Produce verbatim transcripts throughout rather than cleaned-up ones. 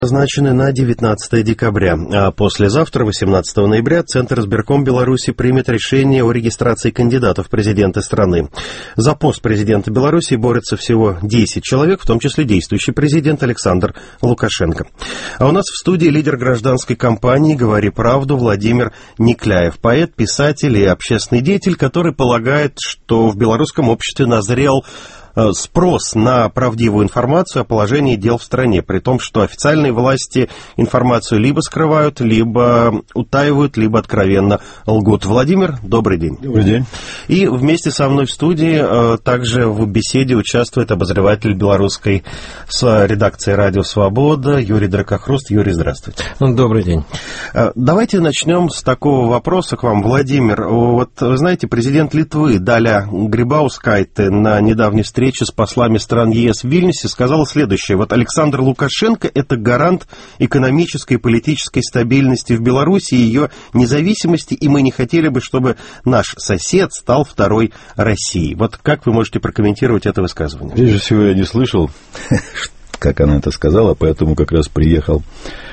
Назначены на девятнадцатое декабря, а послезавтра, восемнадцатого ноября, Центр избирком Беларуси примет решение о регистрации кандидатов в президенты страны. За пост президента Беларуси борются всего десять человек, в том числе действующий президент Александр Лукашенко. А у нас в студии лидер гражданской кампании «Говори правду» Владимир Никляев, поэт, писатель и общественный деятель, который полагает, что в белорусском обществе назрел спрос на правдивую информацию о положении дел в стране, при том, что официальные власти информацию либо скрывают, либо утаивают, либо откровенно лгут. Владимир, добрый день. Добрый день. И вместе со мной в студии также в беседе участвует обозреватель белорусской с редакции «Радио Свобода» Юрий Дракохруст. Юрий, здравствуйте. Добрый день. Давайте начнем с такого вопроса к вам, Владимир. Вот, вы знаете, президент Литвы Даля Грибаускайте на недавней встрече встрече с послами стран ЕС в Вильнюсе сказала следующее. Вот Александр Лукашенко – это гарант экономической и политической стабильности в Беларуси и ее независимости, и мы не хотели бы, чтобы наш сосед стал второй Россией. Вот как вы можете прокомментировать это высказывание? Прежде всего, я не слышал, как она это сказала, поэтому как раз приехал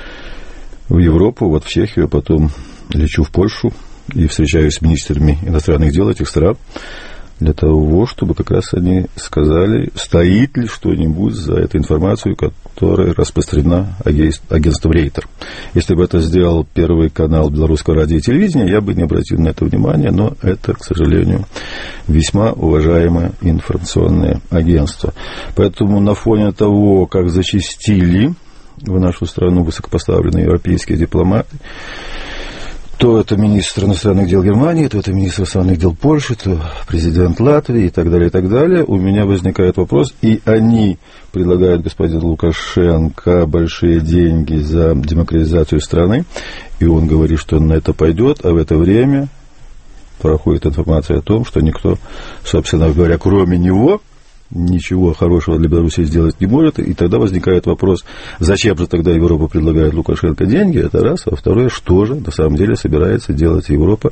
в Европу, вот в Чехию, потом лечу в Польшу и встречаюсь с министрами иностранных дел этих стран, для того, чтобы как раз они сказали, стоит ли что-нибудь за этой информацией, которая распространена агентством Рейтер. Если бы это сделал Первый канал Белорусского радио и телевидения, я бы не обратил на это внимания, но это, к сожалению, весьма уважаемое информационное агентство. Поэтому на фоне того, как зачастили в нашу страну высокопоставленные европейские дипломаты, то это министр иностранных дел Германии, то это министр иностранных дел Польши, то президент Латвии и так далее, и так далее. У меня возникает вопрос, и они предлагают господину Лукашенко большие деньги за демократизацию страны, и он говорит, что он на это пойдет, а в это время проходит информация о том, что никто, собственно говоря, кроме него, ничего хорошего для Беларуси сделать не может, и тогда возникает вопрос, зачем же тогда Европа предлагает Лукашенко деньги, это раз, а второе, что же на самом деле собирается делать Европа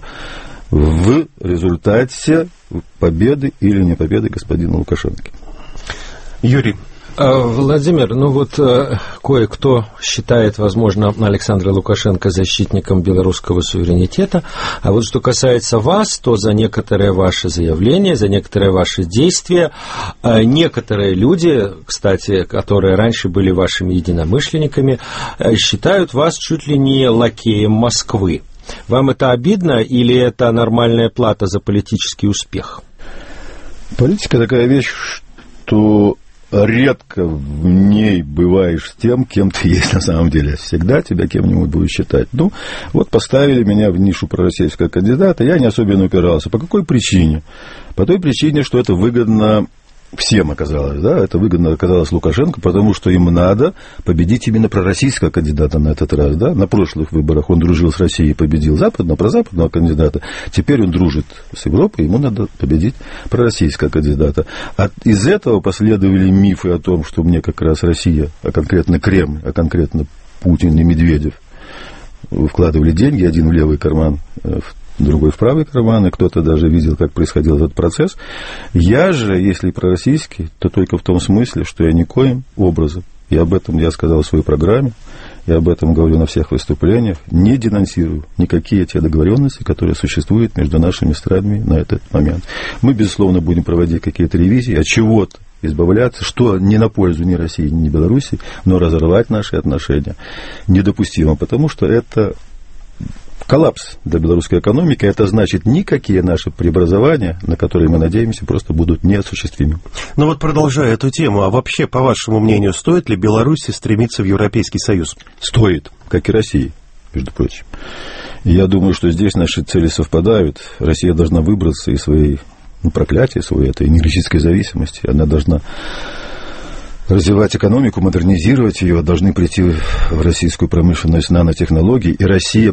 в результате победы или не победы господина Лукашенко. Юрий. Владимир, ну вот кое-кто считает, возможно, Александра Лукашенко защитником белорусского суверенитета, а вот что касается вас, то за некоторые ваши заявления, за некоторые ваши действия, некоторые люди, кстати, которые раньше были вашими единомышленниками, считают вас чуть ли не лакеем Москвы. Вам это обидно или это нормальная плата за политический успех? Политика такая вещь, что редко в ней бываешь тем, кем ты есть на самом деле. Всегда тебя кем-нибудь будут считать. Ну, вот поставили меня в нишу пророссийского кандидата, я не особенно упирался. По какой причине? По той причине, что это выгодно всем оказалось, да, это выгодно оказалось Лукашенко, потому что им надо победить именно пророссийского кандидата на этот раз, да, на прошлых выборах он дружил с Россией и победил западного, прозападного кандидата, теперь он дружит с Европой, ему надо победить пророссийского кандидата. А из этого последовали мифы о том, что мне как раз Россия, а конкретно Кремль, а конкретно Путин и Медведев вкладывали деньги, один в левый карман, другой в правый карман, и кто-то даже видел, как происходил этот процесс. Я же, если пророссийский, то только в том смысле, что я никоим образом, и об этом я сказал в своей программе, я об этом говорю на всех выступлениях, не денонсирую никакие те договоренности, которые существуют между нашими странами на этот момент. Мы, безусловно, будем проводить какие-то ревизии, от чего-то избавляться, что не на пользу ни России, ни Беларуси, но разорвать наши отношения недопустимо, потому что это коллапс для белорусской экономики, это значит, никакие наши преобразования, на которые мы надеемся, просто будут неосуществимы. Ну вот, продолжая эту тему, а вообще, по вашему мнению, стоит ли Беларуси стремиться в Европейский Союз? Стоит, как и Россия, между прочим. Я думаю, что здесь наши цели совпадают. Россия должна выбраться из своей, ну, проклятия, своей этой энергетической зависимости. Она должна развивать экономику, модернизировать ее, должны прийти в российскую промышленность нанотехнологий, и Россия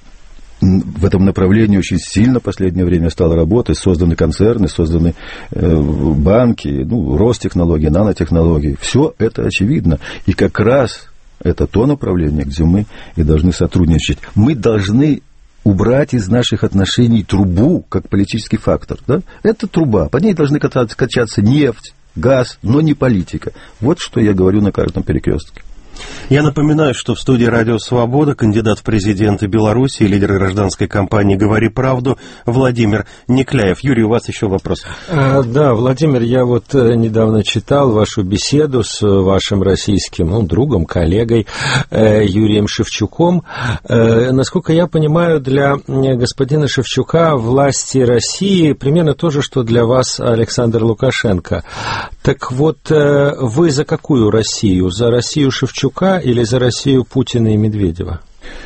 в этом направлении очень сильно в последнее время стала работать, созданы концерны, созданы э, банки, ну, Ростехнологии, нанотехнологии. Все это очевидно. И как раз это то направление, где мы и должны сотрудничать. Мы должны убрать из наших отношений трубу как политический фактор. Да? Это труба, по ней должны качаться нефть, газ, но не политика. Вот что я говорю на каждом перекрестке. Я напоминаю, что в студии «Радио Свобода» кандидат в президенты Беларуси и лидер гражданской кампании «Говори правду» Владимир Некляев. Юрий, у вас еще вопрос. А, да, Владимир, я вот недавно читал вашу беседу с вашим российским ну, другом, коллегой э, Юрием Шевчуком. Э, насколько я понимаю, для господина Шевчука власти России примерно то же, что для вас Александр Лукашенко. Так вот, э, вы за какую Россию? За Россию Шевчука или за Россию Путина и Медведева?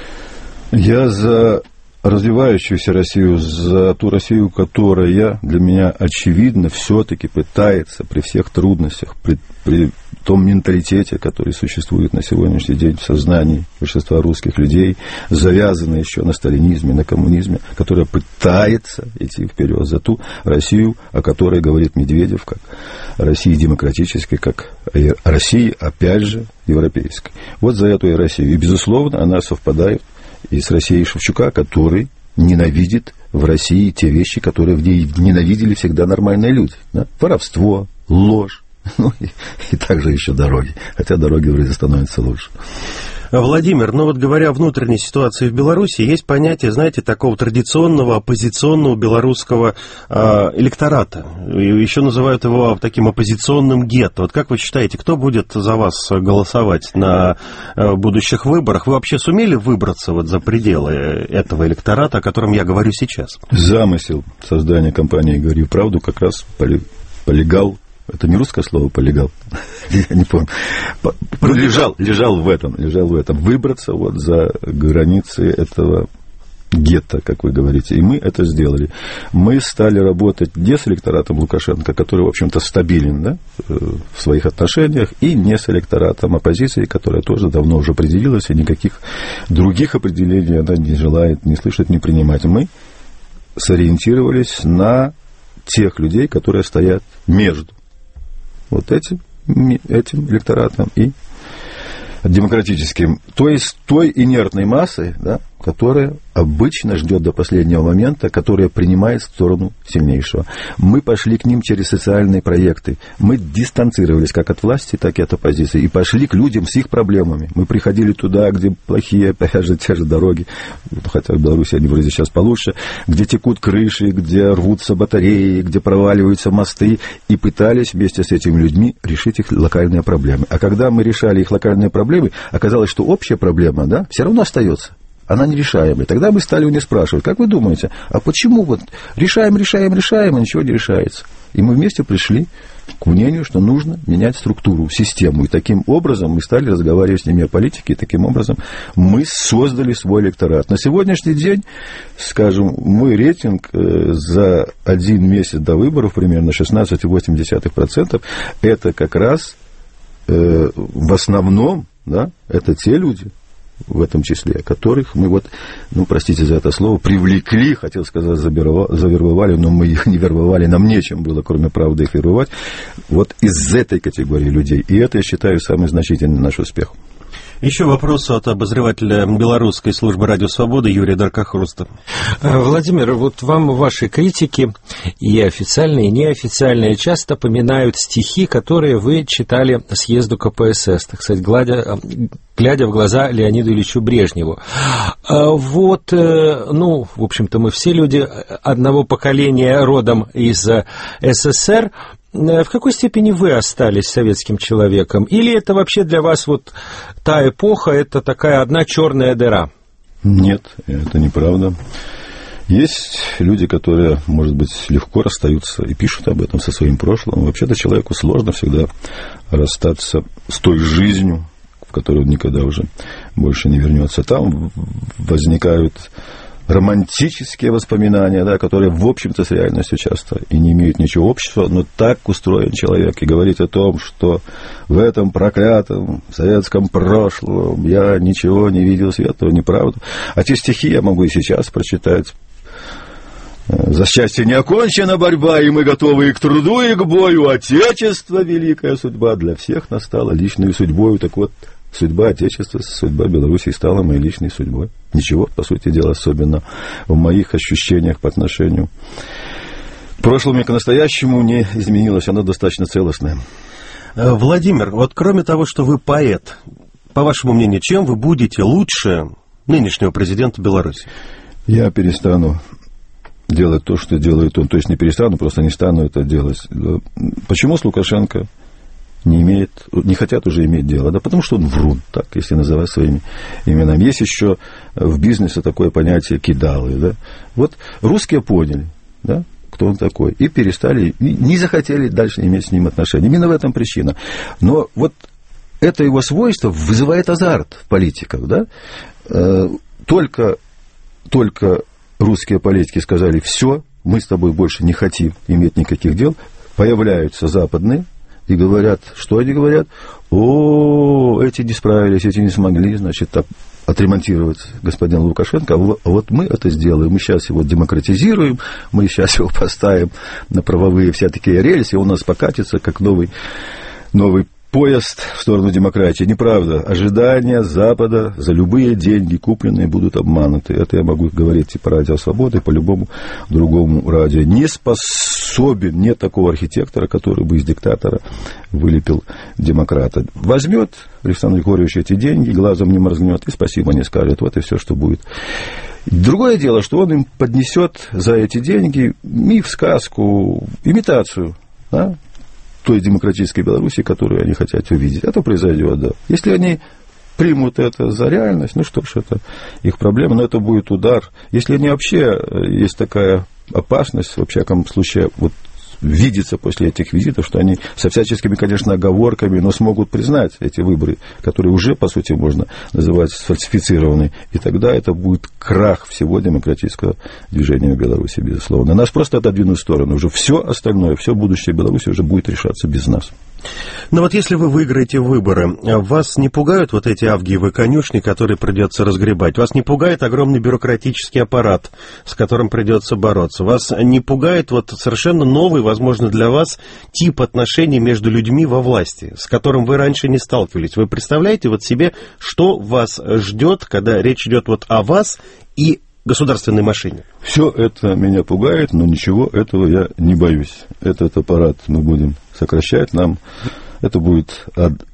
Я за развивающуюся Россию, за ту Россию, которая для меня, очевидно, все-таки пытается при всех трудностях, при, при том менталитете, который существует на сегодняшний день в сознании большинства русских людей, завязанный еще на сталинизме, на коммунизме, которая пытается идти вперед, за ту Россию, о которой говорит Медведев, как о России демократической, как о России, опять же, европейской. Вот за эту и Россию. И, безусловно, она совпадает и с Россией Шевчука, который ненавидит в России те вещи, которые в ней ненавидели всегда нормальные люди. Да? Воровство, ложь, ну и, и также еще дороги. Хотя дороги вроде становятся лучше. Владимир, ну вот говоря о внутренней ситуации в Беларуси, есть понятие, знаете, такого традиционного оппозиционного белорусского э, электората. И еще называют его таким оппозиционным гетто. Вот как вы считаете, кто будет за вас голосовать на э, будущих выборах? Вы вообще сумели выбраться вот за пределы этого электората, о котором я говорю сейчас? Замысел создания компании «Говори правду» как раз полегал. Это не русское слово «полегал», я не помню. Лежал, лежал в этом, лежал в этом. Выбраться вот за границы этого гетто, как вы говорите. И мы это сделали. Мы стали работать не с электоратом Лукашенко, который, в общем-то, стабилен, да, в своих отношениях, и не с электоратом оппозиции, которая тоже давно уже определилась, и никаких других определений она не желает ни слышать, ни принимать. Мы сориентировались на тех людей, которые стоят между вот этим, этим электоратом и демократическим, то есть той инертной массой, да, которая обычно ждет до последнего момента, которая принимает сторону сильнейшего. Мы пошли к ним через социальные проекты. Мы дистанцировались как от власти, так и от оппозиции. И пошли к людям с их проблемами. Мы приходили туда, где плохие, опять же, те же дороги, хотя в Беларуси они вроде сейчас получше, где текут крыши, где рвутся батареи, где проваливаются мосты, и пытались вместе с этими людьми решить их локальные проблемы. А когда мы решали их локальные проблемы, оказалось, что общая проблема, да, все равно остается. Она нерешаемая. Тогда мы стали у них спрашивать, как вы думаете, а почему вот решаем, решаем, решаем, и ничего не решается? И мы вместе пришли к мнению, что нужно менять структуру, систему. И таким образом мы стали разговаривать с ними о политике, и таким образом мы создали свой электорат. На сегодняшний день, скажем, мой рейтинг за один месяц до выборов, примерно шестнадцать целых восемь десятых процента, это как раз э, в основном, да, это те люди, в этом числе, которых мы вот, ну, простите за это слово, привлекли, хотел сказать, завербовали, но мы их не вербовали, нам нечем было, кроме правды, их вербовать, вот из этой категории людей. И это, я считаю, самый значительный наш успех. Еще вопрос от обозревателя белорусской службы «Радио Свобода» Юрия Даркохруста. Владимир, вот вам ваши критики, и официальные, и неофициальные, часто поминают стихи, которые вы читали съезду ка пэ эс эс, так сказать, гладя, глядя в глаза Леониду Ильичу Брежневу. Вот, ну, в общем-то, мы все люди одного поколения, родом из эс эс эс эр. В какой степени вы остались советским человеком? Или это вообще для вас вот та эпоха, это такая одна черная дыра? Нет, это неправда. Есть люди, которые, может быть, легко расстаются и пишут об этом со своим прошлым. Вообще-то человеку сложно всегда расстаться с той жизнью, в которую он никогда уже больше не вернется. Там возникают романтические воспоминания, да, которые, в общем-то, с реальностью часто и не имеют ничего общего, но так устроен человек. И говорить о том, что в этом проклятом советском прошлом я ничего не видел светлого, неправда. А те стихи я могу и сейчас прочитать. «За счастье не окончена борьба, и мы готовы и к труду, и к бою. Отечество, великая судьба, для всех настала личной судьбой». Так вот, судьба Отечества, судьба Беларуси стала моей личной судьбой. Ничего, по сути дела, особенно в моих ощущениях по отношению к прошлому и к настоящему не изменилось. Оно достаточно целостное. Владимир, вот кроме того, что вы поэт, по вашему мнению, чем вы будете лучше нынешнего президента Беларуси? Я перестану делать то, что делает он. То есть не перестану, просто не стану это делать. Почему с Лукашенко не имеет, не хотят уже иметь дело? Да потому что он врун, так, если называть своими именами. Есть еще в бизнесе такое понятие кидалы. Да? Вот русские поняли, да, кто он такой, и перестали, не захотели дальше иметь с ним отношения. Именно в этом причина. Но вот это его свойство вызывает азарт в политиках. Да? Только, только русские политики сказали: все, мы с тобой больше не хотим иметь никаких дел. Появляются западные и говорят, что они говорят? О, эти не справились, эти не смогли, значит, так отремонтировать господина Лукашенко, а вот мы это сделаем, мы сейчас его демократизируем, мы сейчас его поставим на правовые всякие рельсы, и он у нас покатится, как новый, новый поезд в сторону демократии. Неправда. Ожидания Запада за любые деньги, купленные, будут обмануты. Это я могу говорить и по радио «Свобода», и по любому другому радио. Не способен, нет такого архитектора, который бы из диктатора вылепил демократа. Возьмет Александр Григорьевич эти деньги, глазом не моргнет, и спасибо не скажет. Вот и все, что будет. Другое дело, что он им поднесет за эти деньги миф, сказку, имитацию, да, той демократической Беларуси, которую они хотят увидеть. Это произойдет, да. Если они примут это за реальность, ну что ж, это их проблема, но это будет удар. Если они вообще, есть такая опасность, во всяком случае, вот видится после этих визитов, что они со всяческими, конечно, оговорками, но смогут признать эти выборы, которые уже, по сути, можно называть сфальсифицированными. И тогда это будет крах всего демократического движения в Беларуси, безусловно. Нас просто отодвинут в сторону. Уже все остальное, все будущее Беларуси уже будет решаться без нас. Но вот если вы выиграете выборы, вас не пугают вот эти авгиевы конюшни, которые придется разгребать? Вас не пугает огромный бюрократический аппарат, с которым придется бороться? Вас не пугает вот совершенно новый, возможно, для вас тип отношений между людьми во власти, с которым вы раньше не сталкивались? Вы представляете вот себе, что вас ждет, когда речь идет вот о вас и государственной машине? Все это меня пугает, но ничего этого я не боюсь. Этот аппарат мы будем сокращать. Нам это будет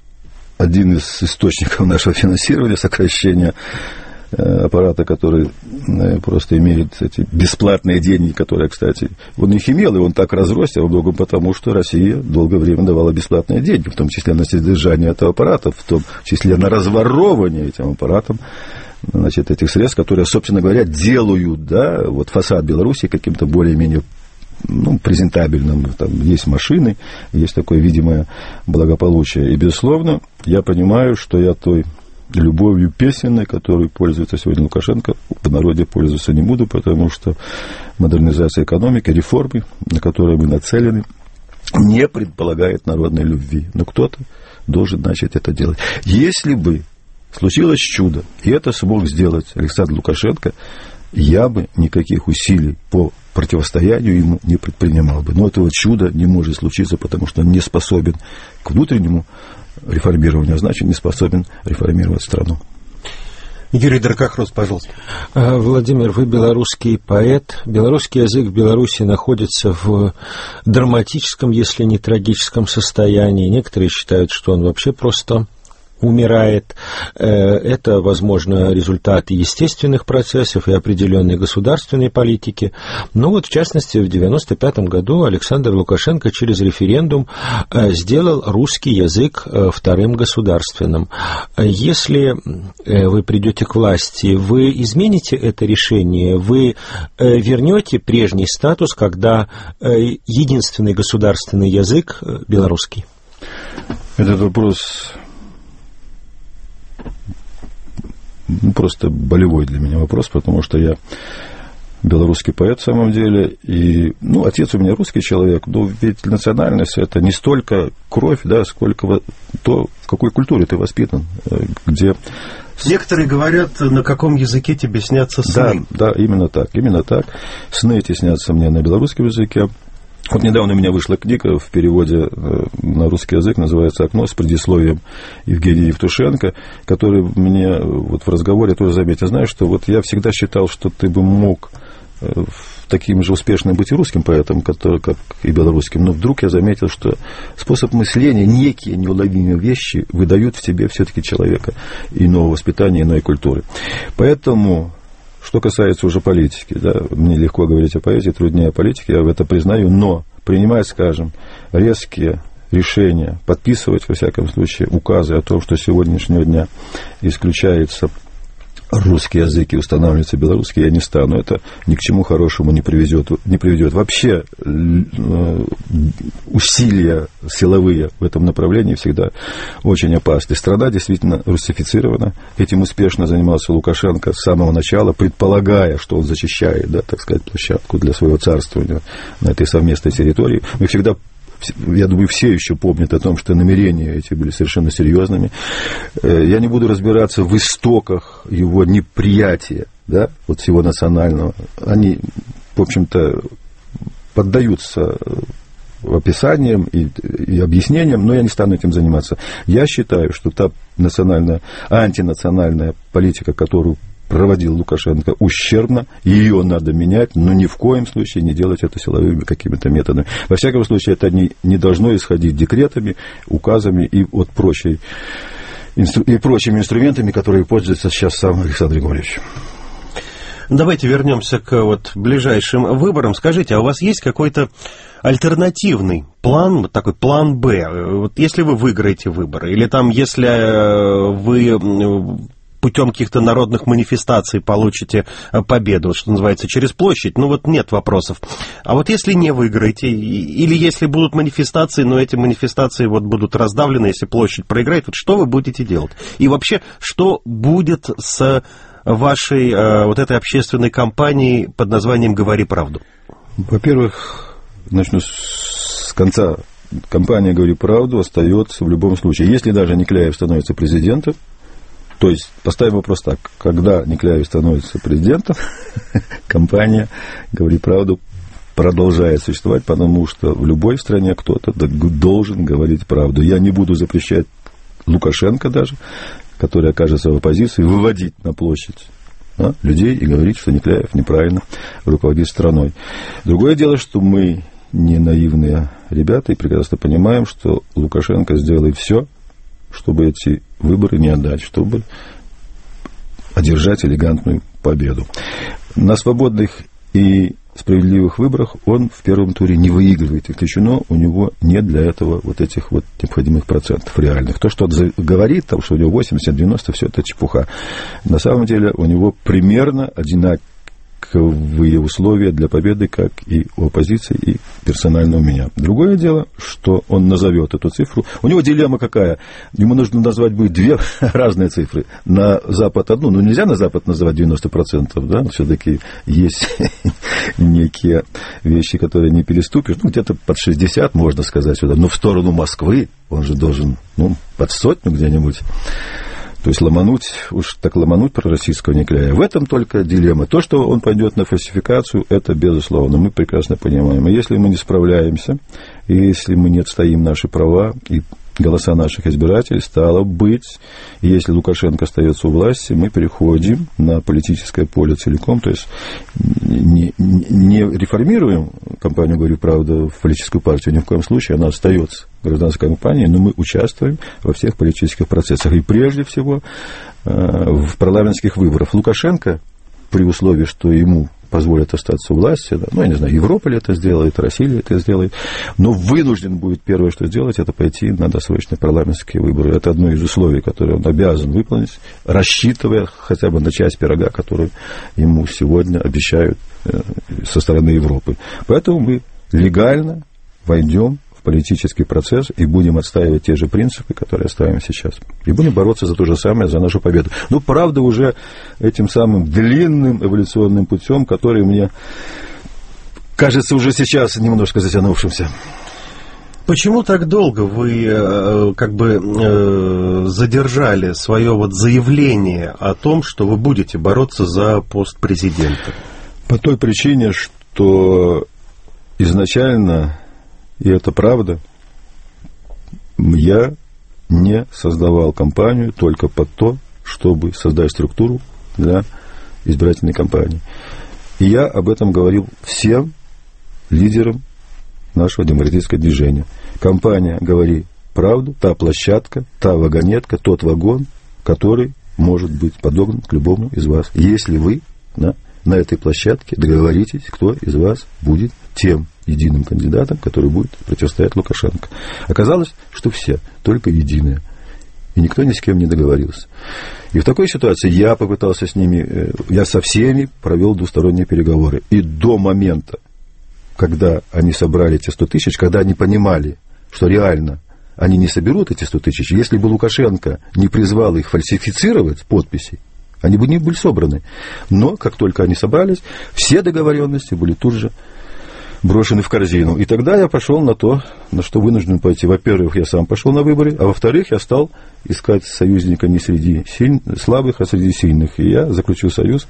один из источников нашего финансирования, сокращения аппарата, который просто имеет эти бесплатные деньги, которые, кстати, он их имел, и он так разросся во многом потому, что Россия долгое время давала бесплатные деньги, в том числе на содержание этого аппарата, в том числе на разворовывание этим аппаратом, значит, этих средств, которые, собственно говоря, делают, да, вот фасад Беларуси каким-то более-менее, ну, презентабельным. Там есть машины, есть такое видимое благополучие. И, безусловно, я понимаю, что я той любовью песенной, которой пользуется сегодня Лукашенко, в народе пользоваться не буду, потому что модернизация экономики, реформы, на которые мы нацелены, не предполагает народной любви. Но кто-то должен начать это делать. Если бы случилось чудо, и это смог сделать Александр Лукашенко, я бы никаких усилий по противостоянию ему не предпринимал бы. Но этого чуда не может случиться, потому что он не способен к внутреннему реформированию, а значит, не способен реформировать страну. Юрий Дракохрос, пожалуйста. Владимир, вы белорусский поэт. Белорусский язык в Беларуси находится в драматическом, если не трагическом состоянии. Некоторые считают, что он вообще просто умирает. Это, возможно, результат естественных процессов и определенной государственной политики. Но вот, в частности, в девяносто пятом году Александр Лукашенко через референдум сделал русский язык вторым государственным. Если вы придете к власти, вы измените это решение? Вы вернете прежний статус, когда единственный государственный язык белорусский? Этот вопрос просто болевой для меня вопрос, потому что я белорусский поэт в самом деле, и, ну, отец у меня русский человек, но ведь национальность — это не столько кровь, да, сколько то, в какой культуре ты воспитан, где... Некоторые говорят, на каком языке тебе снятся сны. Да, да, именно так, именно так. Сны эти снятся мне на белорусском языке. Вот недавно у меня вышла книга в переводе на русский язык, называется «Окно», с предисловием Евгения Евтушенко, который мне вот в разговоре тоже заметил, знаешь, что вот я всегда считал, что ты бы мог таким же успешным быть и русским поэтом, который, как и белорусским, но вдруг я заметил, что способ мышления, некие неуловимые вещи выдают в тебе все-таки человека иного воспитания, иной культуры. Поэтому, что касается уже политики, да, мне легко говорить о поэзии, труднее о политике, я в это признаю, но принимать, скажем, резкие решения, подписывать, во всяком случае, указы о том, что с сегодняшнего дня исключается русский язык и устанавливается белорусский, я не стану. Это ни к чему хорошему не приведет. Не приведет. Вообще усилия силовые в этом направлении всегда очень опасны. Страна действительно русифицирована. Этим успешно занимался Лукашенко с самого начала, предполагая, что он защищает, да, так сказать, площадку для своего царствования на этой совместной территории. Мы всегда, я думаю, все еще помнят о том, что намерения эти были совершенно серьезными. Я не буду разбираться в истоках его неприятия, да, вот всего национального. Они, в общем-то, поддаются описаниям и, и объяснениям, но я не стану этим заниматься. Я считаю, что та национальная, антинациональная политика, которую проводил Лукашенко, ущербно, ее надо менять, но ни в коем случае не делать это силовыми какими-то методами. Во всяком случае, это не, не должно исходить декретами, указами и вот прочей, инстру, и прочими инструментами, которые пользуется сейчас сам Александр Григорьевич. Давайте вернемся к вот ближайшим выборам. Скажите, а у вас есть какой-то альтернативный план, вот такой план Б? Вот если вы выиграете выборы, или там, если вы путем каких-то народных манифестаций получите победу, что называется, через площадь, ну вот нет вопросов. А вот если не выиграете, или если будут манифестации, но эти манифестации вот будут раздавлены, если площадь проиграет, вот что вы будете делать? И вообще, что будет с вашей вот этой общественной кампанией под названием «Говори правду»? Во-первых, начну с конца. Кампания «Говори правду» остается в любом случае. Если даже Никляев становится президентом, то есть, поставим вопрос так, когда Никляев становится президентом, компания «Говори правду» продолжает существовать, потому что в любой стране кто-то должен говорить правду. Я не буду запрещать Лукашенко даже, который окажется в оппозиции, выводить на площадь, да, людей и говорить, что Никляев неправильно руководит страной. Другое дело, что мы не наивные ребята и прекрасно понимаем, что Лукашенко сделает все, чтобы эти выборы не отдать, чтобы одержать элегантную победу. На свободных и справедливых выборах он в первом туре не выигрывает. Исключено, у него нет для этого вот этих вот необходимых процентов реальных. То, что он говорит, там, что у него восемьдесят-девяносто, все это чепуха. На самом деле у него примерно одинаковые условия для победы, как и у оппозиции, и персонально у меня. Другое дело, что он назовет эту цифру. У него дилемма какая? Ему нужно назвать будет две разные цифры. На Запад одну, ну нельзя на Запад называть девяносто процентов, да, все-таки есть некие вещи, которые не переступишь. Ну, где-то под шестьдесят, можно сказать, сюда. Но в сторону Москвы он же должен, ну, под сотню где-нибудь. То есть ломануть, уж так ломануть пророссийского Никляева. В этом только дилемма. То, что он пойдет на фальсификацию, это безусловно, мы прекрасно понимаем. И если мы не справляемся, и если мы не отстоим наши права и голоса наших избирателей, стало быть, если Лукашенко остается у власти, мы переходим на политическое поле целиком, то есть не, не реформируем кампанию «Говорю правду» в политическую партию, ни в коем случае, она остается гражданской компанией, но мы участвуем во всех политических процессах, и прежде всего в парламентских выборах. Лукашенко, при условии, что ему позволят остаться у власти, да, ну, я не знаю, Европа ли это сделает, Россия ли это сделает, но вынужден будет первое, что сделать, это пойти на досрочные парламентские выборы. Это одно из условий, которые он обязан выполнить, рассчитывая хотя бы на часть пирога, которую ему сегодня обещают со стороны Европы. Поэтому мы легально войдем в политический процесс и будем отстаивать те же принципы, которые отстаиваем сейчас. И будем бороться за то же самое, за нашу победу. Ну, правда, уже этим самым длинным эволюционным путем, который мне кажется уже сейчас немножко затянувшимся. Почему так долго вы как бы задержали свое вот заявление о том, что вы будете бороться за пост президента? По той причине, что изначально, и это правда, я не создавал кампанию только под то, чтобы создать структуру для избирательной кампании. И я об этом говорил всем лидерам нашего демократического движения. Компания «Говори правду», та площадка, та вагонетка, тот вагон, который может быть подогнан к любому из вас. Если вы на, на этой площадке договоритесь, кто из вас будет тем единым кандидатом, который будет противостоять Лукашенко. Оказалось, что все, только единые. И никто ни с кем не договорился. И в такой ситуации я попытался с ними, я со всеми провел двусторонние переговоры. И до момента, когда они собрали эти сто тысяч, когда они понимали, что реально они не соберут эти сто тысяч, если бы Лукашенко не призвал их фальсифицировать подписи, они бы не были собраны. Но, как только они собрались, все договоренности были тут же брошены в корзину. И тогда я пошел на то, на что вынужден пойти. Во-первых, я сам пошел на выборы, а во-вторых, я стал искать союзника не среди силь... слабых, а среди сильных. И я заключил союз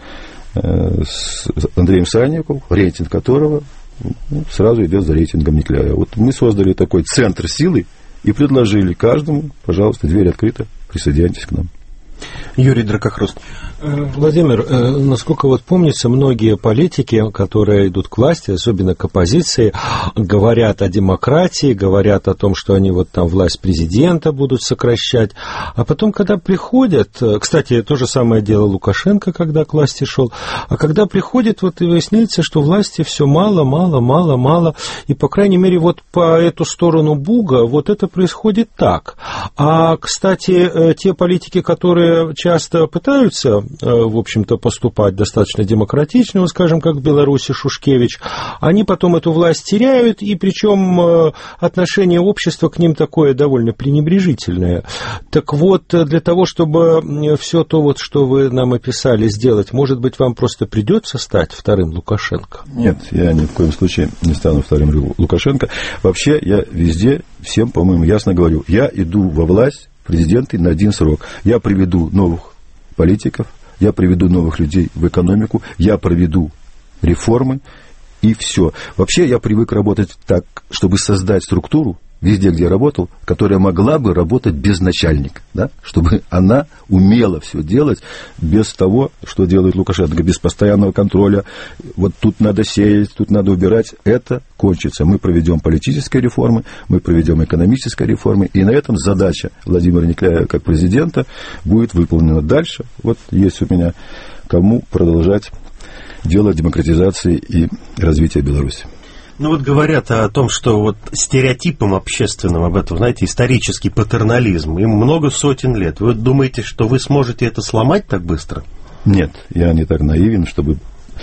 э, с Андреем Сальниковым, рейтинг которого ну, сразу идет за рейтингом Никляева. Вот мы создали такой центр силы и предложили каждому, пожалуйста, дверь открыта, присоединяйтесь к нам. Юрий Дракохруст. Владимир, насколько вот помнится, многие политики, которые идут к власти, особенно к оппозиции, говорят о демократии, говорят о том, что они вот там власть президента будут сокращать, а потом, когда приходят, кстати, то же самое делал Лукашенко, когда к власти шел, а когда приходит, вот и выясняется, что власти все мало, мало, мало, мало, и, по крайней мере, вот по эту сторону Буга вот это происходит так. А, кстати, те политики, которые часто пытаются, в общем-то, поступать достаточно демократично, скажем, как в Беларуси Шушкевич, они потом эту власть теряют, и причем отношение общества к ним такое довольно пренебрежительное. Так вот, для того, чтобы все то, вот, что вы нам описали, сделать, может быть, вам просто придется стать вторым Лукашенко? Нет, я ни в коем случае не стану вторым Лукашенко. Вообще, я везде всем, по-моему, ясно говорю, я иду во власть президенты на один срок. Я приведу новых политиков, я приведу новых людей в экономику, я проведу реформы, и все. Вообще я привык работать так, чтобы создать структуру, везде, где я работал, которая могла бы работать без начальника, да? Чтобы она умела все делать без того, что делает Лукашенко, без постоянного контроля. Вот тут надо сеять, тут надо убирать. Это кончится. Мы проведем политические реформы, мы проведем экономические реформы, и на этом задача Владимира Никляева как президента будет выполнена. Дальше вот есть у меня кому продолжать дело демократизации и развития Беларуси. Ну вот говорят о том, что вот стереотипом общественным об этом, знаете, исторический патернализм, им много сотен лет. Вы думаете, что вы сможете это сломать так быстро? Нет, я не так наивен, чтобы...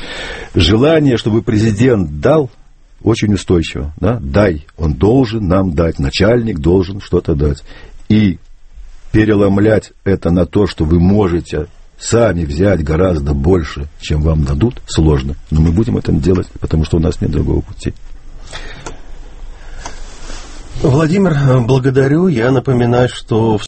Желание, чтобы президент дал, очень устойчиво. Да? Дай, он должен нам дать, начальник должен что-то дать. И переломлять это на то, что вы можете сами взять гораздо больше, чем вам дадут, сложно. Но мы будем это делать, потому что у нас нет другого пути. Владимир, благодарю. Я напоминаю, что